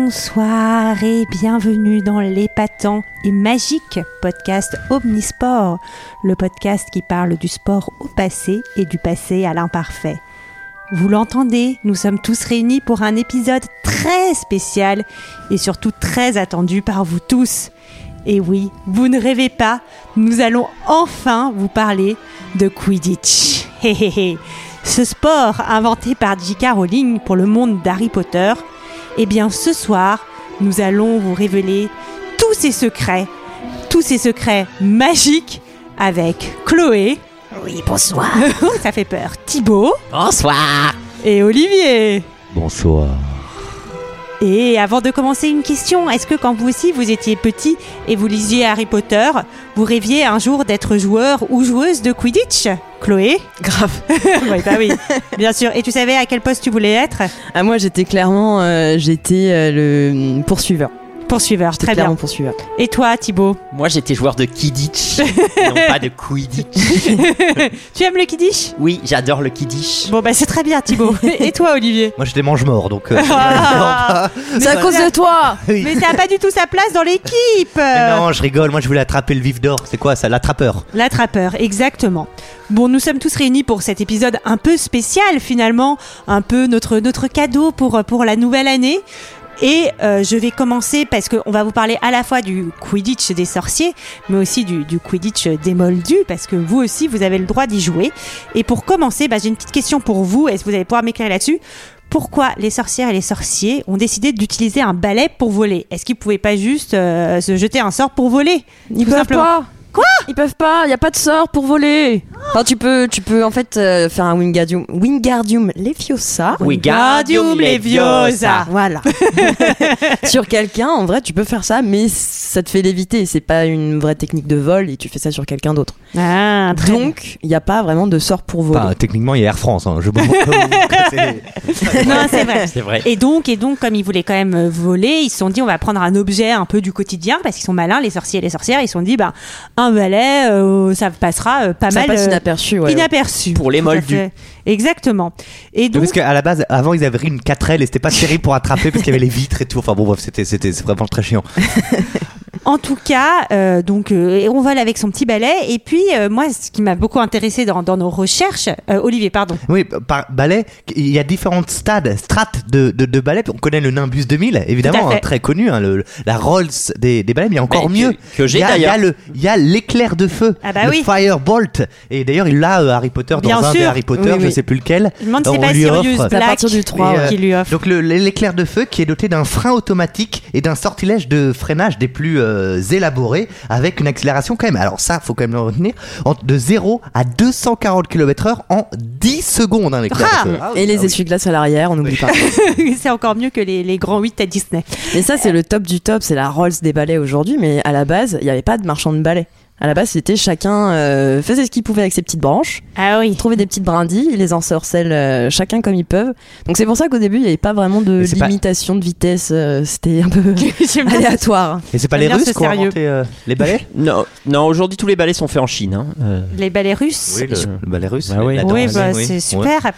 Bonsoir et bienvenue dans l'épatant et magique podcast Omnisport, le podcast qui parle du sport au passé et du passé à l'imparfait. Vous l'entendez, nous sommes tous réunis pour un épisode très spécial et surtout très attendu par vous tous. Et oui, vous ne rêvez pas, nous allons enfin vous parler de Quidditch. Ce sport inventé par J.K. Rowling pour le monde d'Harry Potter. Eh bien, ce soir, nous allons vous révéler tous ces secrets magiques avec Chloé. Oui, bonsoir. Ça fait peur. Thibaut. Bonsoir. Et Olivier. Bonsoir. Et avant de commencer, une question. Est-ce que quand vous aussi, vous étiez petit et vous lisiez Harry Potter, vous rêviez un jour d'être joueur ou joueuse de Quidditch ? Chloé ? Grave. Oui, bah oui, bien sûr. Et tu savais à quel poste tu voulais être ? Ah, moi, j'étais clairement le poursuiveur. Poursuiveur, J'étais très clairement bien. Poursuiveur. Et toi, Thibaut ? Moi, j'étais joueur de Quidditch, non pas de Quidditch. Tu aimes le Quidditch ? Oui, j'adore le Quidditch. Bon, bah c'est très bien, Thibaut. Et toi, Olivier ? Moi j'étais mange-mort donc. Ah, C'est à cause de toi. mais ça n'a pas du tout sa place dans l'équipe. Non, je rigole. Moi je voulais attraper le vif d'or. C'est quoi ça, l'attrapeur? L'attrapeur, exactement. Bon, nous sommes tous réunis pour cet épisode un peu spécial finalement, un peu notre cadeau pour la nouvelle année. Et je vais commencer parce qu'on va vous parler à la fois du Quidditch des sorciers, mais aussi du Quidditch des moldus, parce que vous aussi, vous avez le droit d'y jouer. Et pour commencer, j'ai une petite question pour vous. Est-ce que vous allez pouvoir m'éclairer là-dessus ? Pourquoi les sorcières et les sorciers ont décidé d'utiliser un balai pour voler ? Est-ce qu'ils ne pouvaient pas juste se jeter un sort pour voler ? Ils Tout peuvent simplement. pas. Quoi ? Ils peuvent pas. Il y a pas de sort pour voler. Enfin, tu peux en fait faire un Wingardium Leviosa Wingardium Leviosa. Voilà. Sur quelqu'un, en vrai, tu peux faire ça, mais ça te fait léviter. C'est pas une vraie technique de vol et tu fais ça sur quelqu'un d'autre. Ah, très bien. Donc, il y a pas vraiment de sort pour voler. Enfin, techniquement il y a Air France. Hein. Non, c'est vrai. C'est vrai. Et donc, comme ils voulaient quand même voler, ils se sont dit on va prendre un objet un peu du quotidien parce qu'ils sont malins, les sorciers et les sorcières. Ils se sont dit un balai, ça passera pas Ça mal passe inaperçu, ouais. inaperçu. Pour les Tout à moldus. fait. Exactement. Et donc, Parce qu'à la base, avant ils avaient une 4L et c'était pas terrible pour attraper parce qu'il y avait les vitres et tout. Enfin bon, bref, c'était vraiment très chiant. en tout cas, on vole avec son petit balai. Et puis, moi, ce qui m'a beaucoup intéressé dans nos recherches, Olivier, pardon. Oui, par balai, il y a différentes strates de balais. On connaît le Nimbus 2000, évidemment, Tout à fait. très connu, la Rolls des balais, mais il y a encore mieux. Que j'ai Il y a d'ailleurs. Il y a l'éclair de feu, Ah bah le oui. Firebolt. Et d'ailleurs, il l'a Harry Potter dans Bien un sûr. des Harry Potter, Oui, je oui. sais plus lequel. Je me demande si c'est On pas lui Sirius offre- C'est à Black partir du 3. Et, ouais. qui lui offre. Donc l'éclair de feu qui est doté d'un frein automatique et d'un sortilège de freinage des plus élaborés avec une accélération quand même. Alors ça, faut quand même le retenir, de 0 à 240 km/h en 10 secondes, hein, l'éclair Ah. de feu. Et les essuie-glaces à l'arrière, on n'oublie pas. C'est encore mieux que les grands 8 à Disney. Et ça, c'est le top du top, c'est la Rolls des balais aujourd'hui, mais à la base, il n'y avait pas de marchand de balais. À la base, c'était chacun faisait ce qu'il pouvait avec ses petites branches, Ah oui. trouvait des petites brindilles, ils les ensorcellent chacun comme ils peuvent. Donc c'est pour ça qu'au début, il n'y avait pas vraiment de Mais c'est pas- limitation de vitesse, c'était un peu J'aime bien. aléatoire. Et c'est pas J'aime les bien Russes ce qui ont sérieux. inventé les balais? Non, aujourd'hui, tous les balais sont faits en Chine. Hein. Les balais russes. Oui, le ballet russe. Bah oui. la Oui, danse, c'est super.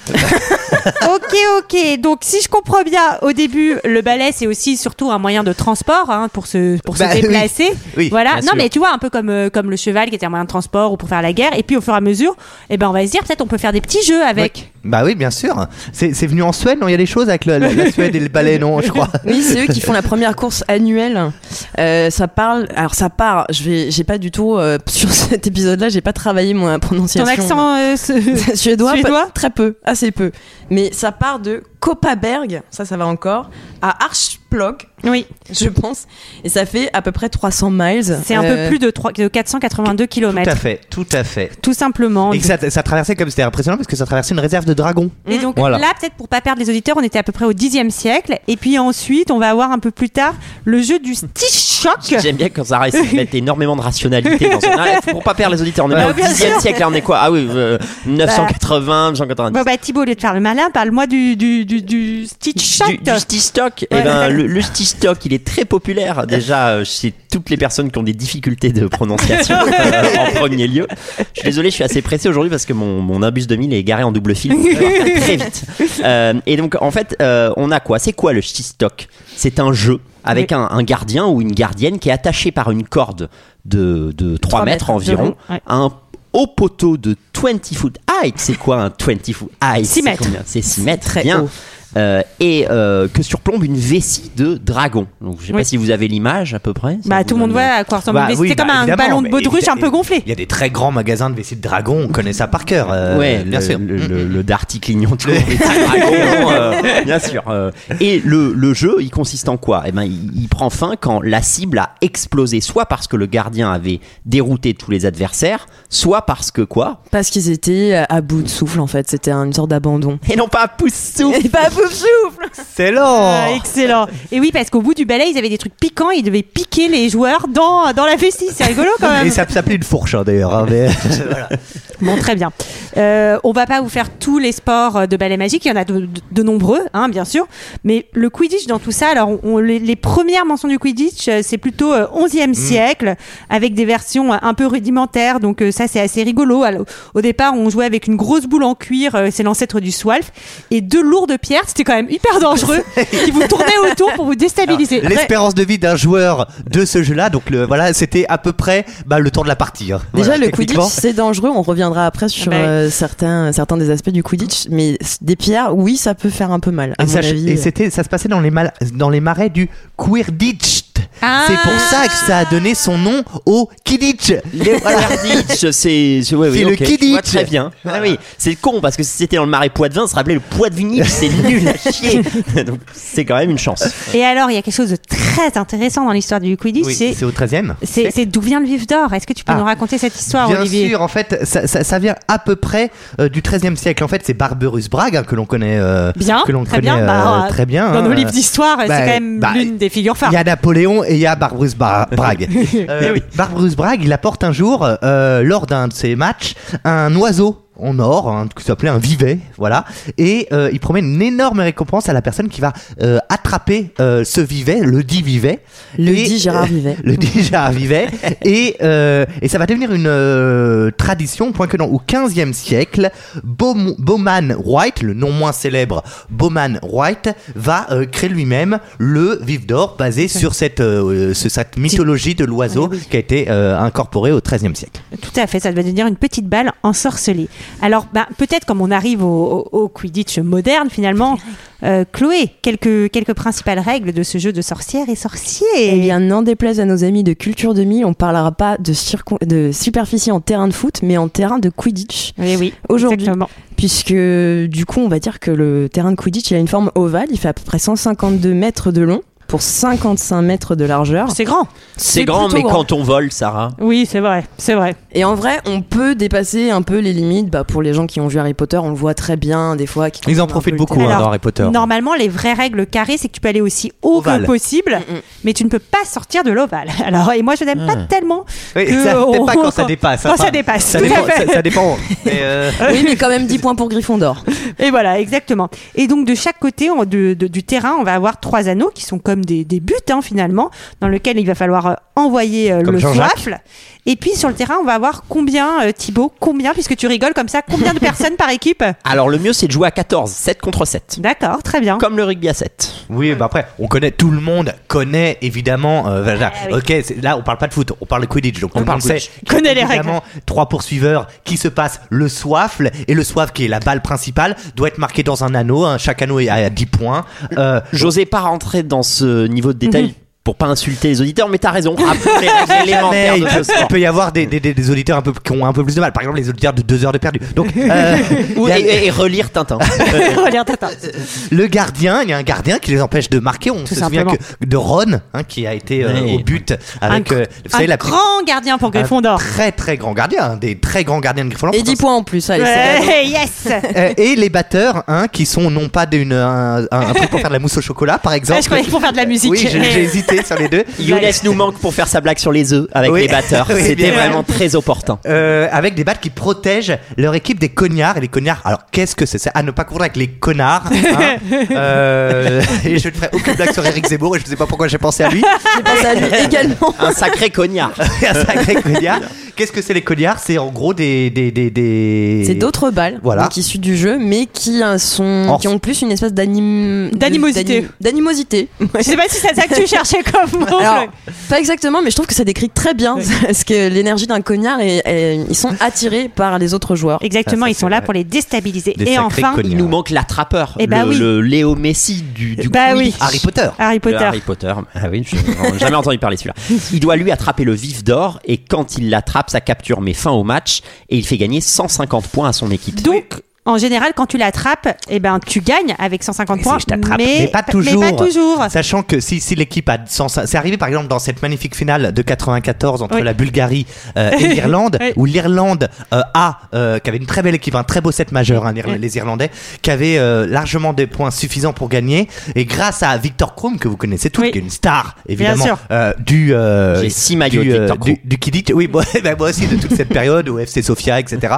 Ok. Donc, si je comprends bien, au début, le balai, c'est aussi surtout un moyen de transport pour se Bah, déplacer. Oui. Voilà. bien Non, sûr. mais tu vois, un peu comme le cheval qui était un moyen de transport ou pour faire la guerre. Et puis, au fur et à mesure, on va se dire, peut-être on peut faire des petits jeux avec. Bah oui, bien sûr. C'est venu en Suède, non? Il y a des choses avec la Suède et le ballet, non, je crois. Oui, c'est eux qui font la première course annuelle. Ça part. J'ai pas du tout sur cet épisode-là, j'ai pas travaillé ma prononciation. Ton accent suédois, suédois très peu, assez peu. Mais ça part de Kopparberg, ça va encore, à Archplog, Oui, je pense. Et ça fait à peu près 300 miles. c'est un peu plus de 482 km. Tout à fait. Tout simplement. Et que ça traversait comme c'était impressionnant parce que ça traversait une réserve de dragons. Et donc Voilà. là, peut-être pour pas perdre les auditeurs, on était à peu près au 10e siècle. Et puis ensuite, on va avoir un peu plus tard le jeu du Stitch Shock. J'aime bien quand ça reste de mettre énormément de rationalité dans pour pas perdre les auditeurs. On est Ouais, pas au bien 10e sûr. siècle, là on est quoi? Ah oui, 980, 990. Bon Thibaut, au lieu de faire le malin, parle-moi du Stitch Shock. Du Stitch-Stock. Ouais. Eh ben, le Stitch-Stock, il est très populaire déjà chez toutes les personnes qui ont des difficultés de prononciation en premier lieu. Je suis désolé, je suis assez pressé aujourd'hui parce que mon Nimbus 2000 est garé en double fil très vite. Et donc en fait, on a quoi ? C'est quoi le Shtistock ? C'est un jeu avec un gardien ou une gardienne qui est attaché par une corde de 3 mètres environ à un haut poteau de 20 foot height. C'est quoi un 20 foot height ? 6 mètres. C'est 6 mètres, très bien. haut. Que surplombe une vessie de dragon. Donc je sais pas si vous avez l'image à peu près. Bah tout le monde voit à quoi ressemble une vessie. C'est comme un ballon de baudruche un peu gonflé. Il y a des très grands magasins de vessies de dragon, on connaît ça par cœur. Bien sûr. Le Darty clignon tout dragon, bien sûr. Et le jeu, il consiste en quoi ? Eh ben, il prend fin quand la cible a explosé, soit parce que le gardien avait dérouté tous les adversaires, soit parce que quoi ? Parce qu'ils étaient à bout de souffle en fait, c'était une sorte d'abandon. Et non pas à pouce-souffle. Et pas à bout de souffle. Excellent. Ah, excellent. Et oui, parce qu'au bout du balai, ils avaient des trucs piquants, ils devaient piquer les joueurs dans la vessie. C'est rigolo quand même. Et ça s'appelait une fourche d'ailleurs. Hein, mais... voilà. Bon, très bien. On va pas vous faire tous les sports de balai magique, il y en a de nombreux, hein, bien sûr. Mais le Quidditch dans tout ça, alors les premières mentions du Quidditch, c'est plutôt 11e siècle, avec des versions un peu rudimentaires. Donc ça, c'est assez rigolo. Alors, au départ, on jouait avec une grosse boule en cuir, c'est l'ancêtre du Swalf, et 2 lourdes pierres. C'était quand même hyper dangereux, qui vous tournaient autour pour vous déstabiliser. Alors, l'espérance de vie d'un joueur de ce jeu-là, donc voilà, c'était à peu près le temps de la partie. Hein. Déjà, voilà, le Quidditch, c'est dangereux. On reviendra après sur certains des aspects du Quidditch, mais des pierres, oui, ça peut faire un peu mal. À mon avis. Et ça se passait dans les marais du Quidditch. Ah. C'est pour ça que ça a donné son nom au Quidditch. Quidditch, c'est le Quidditch. Je vois très bien. Ah oui, c'est con parce que si c'était dans le marais Poitevin, ça se rappelait le Poitevin, c'est nul à chier. Donc c'est quand même une chance. Et alors, il y a quelque chose de très intéressant dans l'histoire du Quidditch. Oui, c'est au 13e. C'est d'où vient le vif d'or. Est-ce que tu peux nous raconter cette histoire, bien Olivier ? Bien sûr, en fait, ça vient à peu près du 13e siècle. En fait, c'est Barberousse Bragg que l'on connaît bien, que l'on très connaît bien. très bien. Dans nos livres d'histoire, c'est quand même l'une des figures phares. Il y a Napoléon et il y a Barberousse Bragg. Barberousse Bragg, il apporte un jour, lors d'un de ses matchs, un oiseau en or, qui s'appelait un vivet, voilà, et il promet une énorme récompense à la personne qui va attraper ce vivet, le dit vivet. Le dit Gérard Vivet. Le dit Gérard Vivet. Et ça va devenir une tradition, point que au 15e siècle, Bowman White, le non moins célèbre Bowman White, va créer lui-même le vif d'or basé sur cette mythologie de l'oiseau qui a été incorporée au 13e siècle. Tout à fait, ça va devenir une petite balle ensorcelée. Alors, peut-être comme on arrive au Quidditch moderne, finalement, Chloé, quelques principales règles de ce jeu de sorcières et sorciers. Eh bien, n'en déplaise à nos amis de Culture Demi, on parlera pas de superficie en terrain de foot, mais en terrain de Quidditch. Oui, aujourd'hui. Exactement. Puisque, du coup, on va dire que le terrain de Quidditch, il a une forme ovale, il fait à peu près 152 mètres de long pour 55 mètres de largeur. C'est grand. C'est grand, mais quand on vole, Sarah. Oui, c'est vrai. Et en vrai, on peut dépasser un peu les limites. Pour les gens qui ont vu Harry Potter, on le voit très bien des fois. Ils en profitent beaucoup dans Harry Potter. Normalement, les vraies règles carrées, c'est que tu peux aller aussi haut que possible, mais tu ne peux pas sortir de l'ovale. Alors, et moi, je n'aime pas tellement. Oui, peut-être pas quand ça dépasse. Quand ça dépasse. Ça dépend. Oui, mais quand même 10 points pour Gryffondor. Et voilà, exactement. Et donc, de chaque côté du terrain, on va avoir 3 anneaux qui sont comme des buts, finalement, dans lequel il va falloir envoyer le soifle. Et puis sur le terrain, on va avoir combien, Thibaut ? Combien, puisque tu rigoles comme ça, combien de personnes par équipe ? Alors le mieux c'est de jouer à 14, 7 contre 7. D'accord, très bien. Comme le rugby à 7. Oui, après, tout le monde connaît évidemment. Ok, là on parle pas de foot, on parle de Quidditch. Donc on connaît les règles. 3 poursuiveurs qui se passent le soifle, et le soifle qui est la balle principale doit être marqué dans un anneau. Chaque anneau est à 10 points. J'osais pas rentrer dans ce niveau de détail. Pour pas insulter les auditeurs, mais t'as raison. Rappelons les règles élémentaires de ce sport. Il peut y avoir des auditeurs qui ont un peu plus de mal. Par exemple, les auditeurs de 2 heures de perdu. Donc, et relire Tintin. Le gardien, il y a un gardien qui les empêche de marquer. On se souvient de Ron, qui a été au but avec grand gardien pour Gryffondor. Très très grand gardien, des très grands gardiens de Gryffondor. Et 10 points en plus. Allez, yes. Et les batteurs, qui sont non pas un truc pour faire de la mousse au chocolat, par exemple. Je croyais pour faire de la musique. Oui, j'ai hésité sur les deux. Younes nous manque pour faire sa blague sur les œufs avec les batteurs. C'était vraiment très opportun. Avec des battes qui protègent leur équipe des cognards. Et les cognards, alors qu'est-ce que c'est ? À ne pas confondre avec les connards. Et je ne ferai aucune blague sur Eric Zemmour et je ne sais pas pourquoi j'ai pensé à lui. J'ai pensé à lui également. Un sacré cognard. Un sacré cognard Qu'est-ce que c'est les cognards? C'est en gros des... C'est d'autres balles, voilà, donc issues du jeu, mais qui ont plus une espèce d'animosité. Je sais pas si c'est ça que tu cherchais comme mot. Alors, pas exactement, mais je trouve que ça décrit très bien parce que l'énergie d'un cognard ils sont attirés par les autres joueurs. Exactement, ils sont là pour les déstabiliser. Et enfin, il nous manque l'attrapeur, oui. le Léo Messi du oui. Harry Potter. Harry Potter. Ah oui, j'ai jamais entendu parler de celui-là. Il doit lui attraper le vif d'or et quand il l'attrape, sa capture met fin au match et il fait gagner 150 points à son équipe. Donc, en général, quand tu l'attrapes, tu gagnes avec 150 points, mais pas toujours. Mais pas toujours. Sachant que si l'équipe a 100, c'est arrivé par exemple dans cette magnifique finale de 94 entre la Bulgarie et l'Irlande, où l'Irlande qui avait une très belle équipe, un très beau set majeur, les Irlandais, qui avait largement des points suffisants pour gagner, et grâce à Victor Krum, que vous connaissez tous, qui est une star évidemment j'ai 6 maillots de Victor Krum. Du Kidditch, oui, moi aussi de toute cette période au FC Sofia, etc.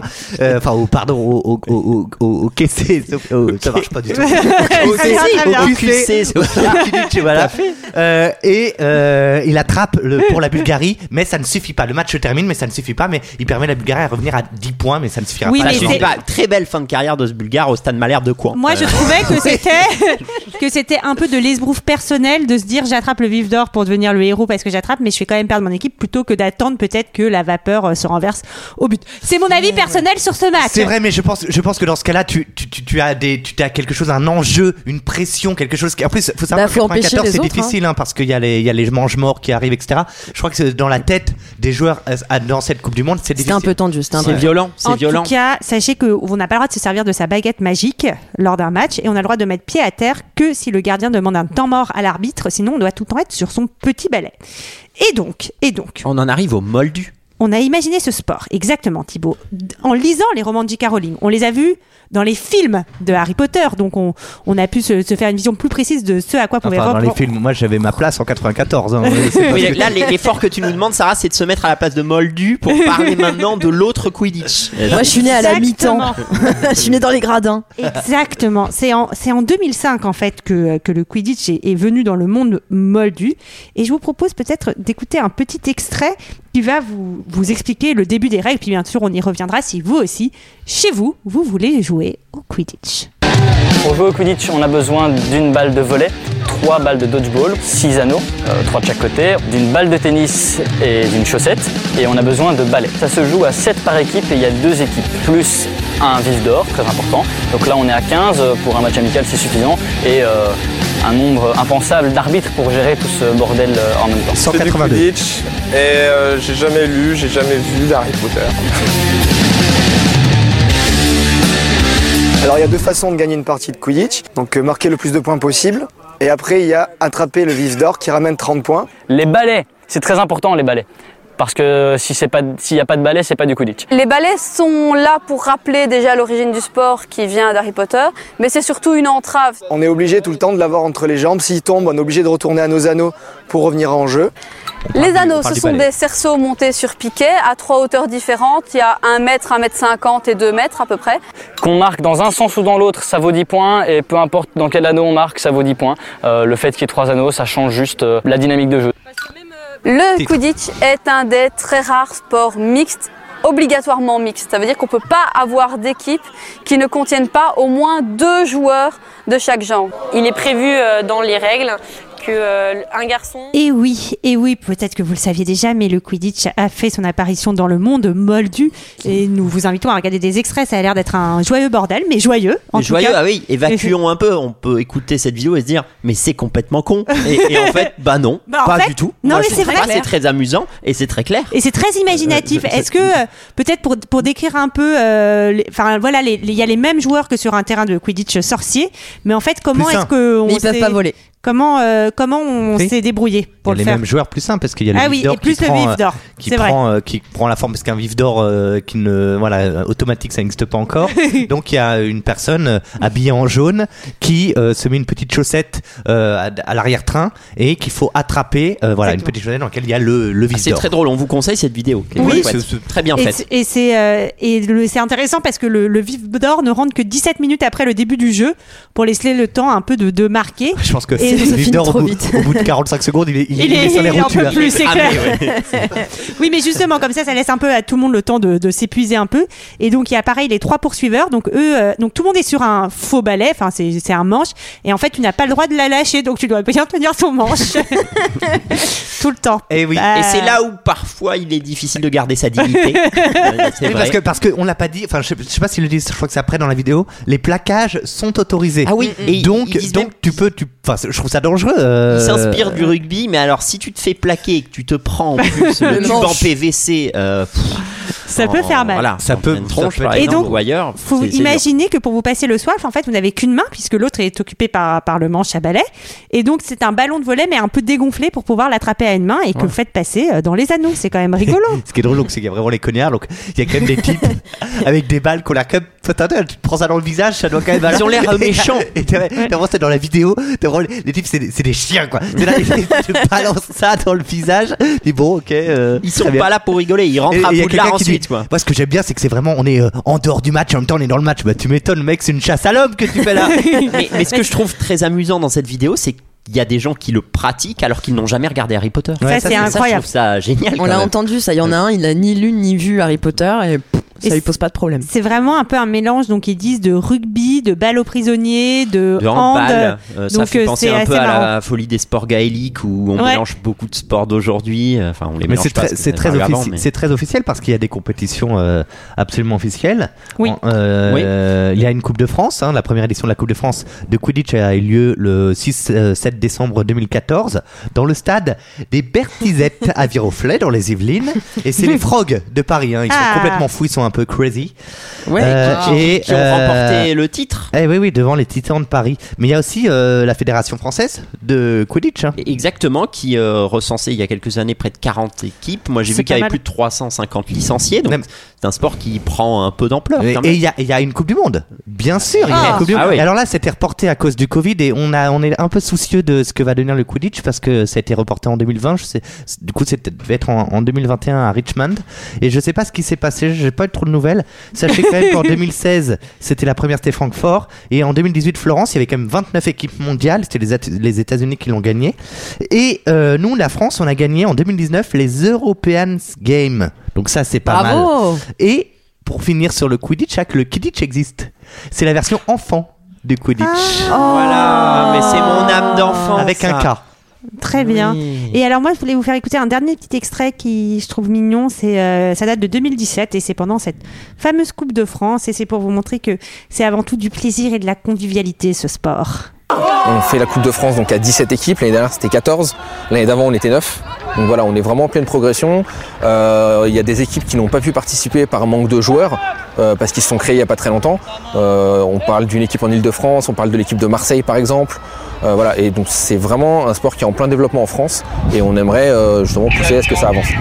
Au KC, ça marche pas du tout. Au QC, voilà. Et il attrape pour la Bulgarie, mais ça ne suffit pas. Le match se termine, mais ça ne suffit pas. Mais il permet à la Bulgarie à revenir à 10 points, mais ça ne suffira pas. Très belle fin de carrière de ce Bulgare au Stade Malherbe de Caen. Moi, je trouvais que c'était un peu de l'esbrouf personnel de se dire j'attrape le vif d'or pour devenir le héros parce que j'attrape, mais je fais quand même perdre mon équipe plutôt que d'attendre peut-être que la vapeur se renverse au but. C'est mon avis personnel sur ce match. C'est vrai, mais je pense que dans ce cas-là, tu as quelque chose, un enjeu, une pression, quelque chose qui. En plus, faut savoir que 94 c'est difficile, parce qu'il y a les mange-morts qui arrivent, etc. Je crois que dans la tête des joueurs dans cette Coupe du Monde, c'est difficile. C'était un peu tendu, c'est violent. En tout cas, sachez qu'on n'a pas le droit de se servir de sa baguette magique lors d'un match et on a le droit de mettre pied à terre que si le gardien demande un temps mort à l'arbitre, sinon on doit tout le temps être sur son petit balai. Et donc. On en arrive au moldu. On a imaginé ce sport, exactement Thibaut, en lisant les romans de J.K. Rowling. On les a vus dans les films de Harry Potter, donc on a pu se faire une vision plus précise de ce à quoi pouvait dans les films, moi j'avais ma place en 94. Oui, là, l'effort que tu nous demandes, Sarah, c'est de se mettre à la place de Moldu pour parler maintenant de l'autre Quidditch. Moi je suis née à la mi-temps, je suis née dans les gradins. Exactement, c'est en 2005 en fait que le Quidditch est venu dans le monde moldu, et je vous propose peut-être d'écouter un petit extrait qui va vous expliquer le début des règles, puis bien sûr on y reviendra si vous aussi, chez vous, vous voulez jouer au Quidditch. Pour jouer au Quidditch, on a besoin d'une balle de volley, 3 balles de dodgeball, 6 anneaux, 3 de chaque côté, d'une balle de tennis et d'une chaussette, et on a besoin de balais. Ça se joue à 7 par équipe et il y a 2 équipes, plus un vif d'or, très important. Donc là on est à 15, pour un match amical c'est suffisant, et un nombre impensable d'arbitres pour gérer tout ce bordel en même temps. 182. Quidditch, et j'ai jamais vu d'Harry Potter. Alors il y a 2 façons de gagner une partie de Quidditch, donc marquer le plus de points possible, et après il y a attraper le vif d'or qui ramène 30 points. Les balais, c'est très important les balais. Parce que s'il n'y a pas de balai, c'est pas du Quidditch. Les balais sont là pour rappeler déjà l'origine du sport qui vient d'Harry Potter, mais c'est surtout une entrave. On est obligé tout le temps de l'avoir entre les jambes. S'il tombe, on est obligé de retourner à nos anneaux pour revenir en jeu. Les anneaux, ce sont des cerceaux montés sur piquet à 3 hauteurs différentes. Il y a 1 mètre, 1m50 et 2 mètres à peu près. Qu'on marque dans un sens ou dans l'autre, ça vaut 10 points. Et peu importe dans quel anneau on marque, ça vaut 10 points. Le fait qu'il y ait 3 anneaux, ça change juste la dynamique de jeu. Le Quidditch est un des très rares sports mixtes, obligatoirement mixtes. Ça veut dire qu'on ne peut pas avoir d'équipe qui ne contienne pas au moins 2 joueurs de chaque genre. Il est prévu dans les règles qu'un garçon... Et oui, peut-être que vous le saviez déjà, mais le Quidditch a fait son apparition dans le monde moldu et nous vous invitons à regarder des extraits. Ça a l'air d'être un joyeux bordel, mais joyeux en tout cas. Ah oui, évacuons un peu. On peut écouter cette vidéo et se dire mais c'est complètement con. Et en fait, non, pas du tout. Non, mais c'est vrai. C'est très amusant et c'est très clair. Et c'est très imaginatif. Est-ce que peut-être pour décrire un peu, il y a les mêmes joueurs que sur un terrain de Quidditch sorcier, mais en fait comment est-ce que ils peuvent pas voler. Comment on s'est débrouillé pour le faire? Il y a les mêmes joueurs plus simples parce qu'il y a le vif d'or qui prend la forme, parce qu'un vif d'or automatique ça n'existe pas encore. Donc il y a une personne habillée en jaune qui se met une petite chaussette à l'arrière-train et qu'il faut attraper une petite chaussette dans laquelle il y a le vif d'or. C'est très drôle, on vous conseille cette vidéo. Oui, c'est très bien faite. Et c'est intéressant parce que le vif d'or ne rentre que 17 minutes après le début du jeu pour laisser le temps un peu de marquer. Je pense que Et ça finit Leader, trop vite. Au bout de 45 secondes, il est sur les il en rotules. peut plus, c'est Ah, clair. mais ouais. Oui, mais justement, comme ça laisse un peu à tout le monde le temps de s'épuiser un peu. Et donc, il y a pareil les 3 poursuiveurs. Donc, eux, donc tout le monde est sur un faux balai. Enfin, c'est un manche. Et en fait, tu n'as pas le droit de la lâcher. Donc, tu dois bien tenir ton manche tout le temps. Et oui. Et c'est là où parfois il est difficile de garder sa dignité. C'est Oui, vrai. parce que on l'a pas dit. Enfin, je sais pas s'ils le disent. Je crois que c'est après dans la vidéo. Les plaquages sont autorisés. Ah oui. Et Donc ils disent même enfin, je trouve ça dangereux. Il s'inspire du rugby, mais alors si tu te fais plaquer et que tu te prends en plus le tube en PVC, Ça peut faire mal. Voilà, Ça peut- une tronche ça peut par être- Et exemple, donc, ou ailleurs. Faut c'est imaginer que pour vous passer le soif, en fait, vous n'avez qu'une main puisque l'autre est occupé par le manche à balai. Et donc, c'est un ballon de volley mais un peu dégonflé pour pouvoir l'attraper à une main et que vous faites passer dans les anneaux. C'est quand même rigolo. Ce qui est drôle, donc, c'est qu'il y a vraiment les connards. Donc, il y a quand même des types avec des balles qu'on a quand même. Attends, tu te prends ça dans le visage, ça doit quand même. Ils ont l'air méchants. Et t'as vraiment, c'est dans la vidéo. T'as vraiment, les types, c'est des chiens, quoi. C'est là, tu balances ça dans le visage. Et bon, ok. Ils sont pas là pour rigoler, ils rentrent à Et y a Poudlard quelqu'un qui dit- ensuite, quoi. Moi, ce que j'aime bien, c'est que c'est vraiment, on est en dehors du match, en même temps, on est dans le match. Bah, tu m'étonnes, mec, c'est une chasse à l'homme que tu fais là. Mais ce que je trouve très amusant dans cette vidéo, c'est qu'il y a des gens qui le pratiquent alors qu'ils n'ont jamais regardé Harry Potter. Ça, c'est incroyable. Je trouve ça génial. On quand l'a même. entendu, ça. Il y en a un, il a ni lu ni vu Harry Potter et ça lui pose pas de problème. C'est vraiment un peu un mélange. Donc, ils disent de rugby, de balle aux prisonniers, de handball. Ça Donc, fait penser c'est un peu assez à marrant. la folie des sports gaéliques où on Ouais. mélange beaucoup de sports d'aujourd'hui. Enfin, on les Mais mélange pas. parce que c'est très, pas grave avant, mais- c'est très officiel parce qu'il y a des compétitions absolument officielles. Oui. Il y a une Coupe de France, la première édition de la Coupe de France de Quidditch a eu lieu le 6-7 décembre 2014 dans le stade des Bertizettes à Viroflay dans les Yvelines. Et c'est les Frogs de Paris. Ils sont complètement fous, ils sont un peu crazy. Ouais. qui ont remporté le titre. Oui, devant les Titans de Paris. Mais il y a aussi la Fédération française de Quidditch. Exactement, qui recensait il y a quelques années près de 40 équipes. Moi j'ai C'est vu qu'il y pas avait mal. plus de 350 licenciés, donc Même- c'est un sport qui prend un peu d'ampleur. Et quand même. il y a une Coupe du Monde, bien sûr. Il y a une Coupe du Monde. Ah oui. Et alors là, c'était reporté à cause du Covid et on est un peu soucieux de ce que va devenir le Quidditch parce que ça a été reporté en 2020. Du coup, ça devait être en 2021 à Richmond. Et je sais pas ce qui s'est passé. J'ai pas eu trop de nouvelles. Sachez quand même qu'en 2016, c'était la première, c'était Francfort. Et en 2018, Florence, il y avait quand même 29 équipes mondiales. C'était les États-Unis qui l'ont gagné. Et nous, la France, on a gagné en 2019 les European Games. Donc ça, c'est pas mal. Bravo. Et pour finir sur le Quidditch, le Quidditch existe. C'est la version enfant du Quidditch. Voilà, mais c'est mon âme d'enfant. Avec ça. un K. Très bien. Oui. Et alors moi, je voulais vous faire écouter un dernier petit extrait qui je trouve mignon. Ça date de 2017 et c'est pendant cette fameuse Coupe de France et c'est pour vous montrer que c'est avant tout du plaisir et de la convivialité ce sport. On fait la Coupe de France donc à 17 équipes, l'année dernière c'était 14, l'année d'avant on était 9. Donc voilà, on est vraiment en pleine progression. Il y a des équipes qui n'ont pas pu participer par manque de joueurs parce qu'ils se sont créés il n'y a pas très longtemps. On parle d'une équipe en Ile-de-France, on parle de l'équipe de Marseille par exemple. Voilà, et donc c'est vraiment un sport qui est en plein développement en France et on aimerait justement pousser à ce que ça avance.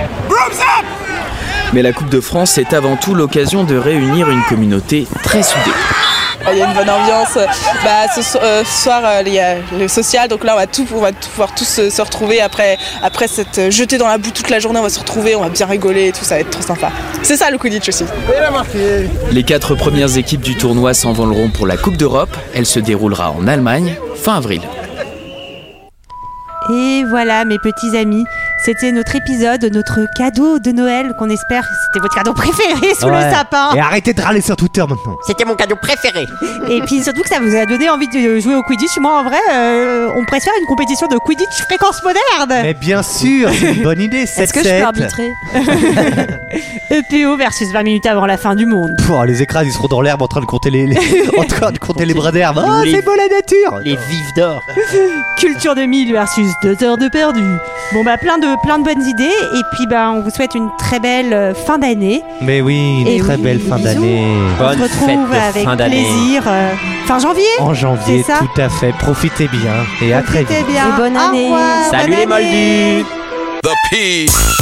Mais la Coupe de France est avant tout l'occasion de réunir une communauté très soudée. Il y a une bonne ambiance. Ce soir, il y a le social, donc là, on va pouvoir tous se retrouver après s'être jeté dans la boue toute la journée. On va se retrouver, on va bien rigoler et tout, ça va être trop sympa. C'est ça le Quidditch aussi. Les 4 premières équipes du tournoi s'envoleront pour la Coupe d'Europe. Elle se déroulera en Allemagne fin avril. Et voilà mes petits amis, c'était notre épisode, notre cadeau de Noël qu'on espère, c'était votre cadeau préféré sous le sapin. Et arrêtez de râler sur Twitter maintenant. C'était mon cadeau préféré. Et puis surtout que ça vous a donné envie de jouer au Quidditch. Moi en vrai, on préfère une compétition de Quidditch fréquence moderne. Mais bien sûr, c'est une bonne idée. Est-ce que je peux arbitrer? EPO versus 20 minutes avant la fin du monde. Les écrans ils seront dans l'herbe en train de compter les bras d'herbe. Ou les- C'est beau la nature. Les vifs d'or. Culture de 1000 versus 2 heures de perdu. Bon bah plein de bonnes idées et puis on vous souhaite une très belle fin d'année. Mais oui, Et une très oui, belle fin bisous. d'année. On Bonne se retrouve fête de avec fin d'année. plaisir fin janvier. En janvier, C'est ça. tout à fait. Profitez bien et à très vite. Profitez bien. Et bonne Au année. revoir, Salut bonne les année. moldus. The Peace.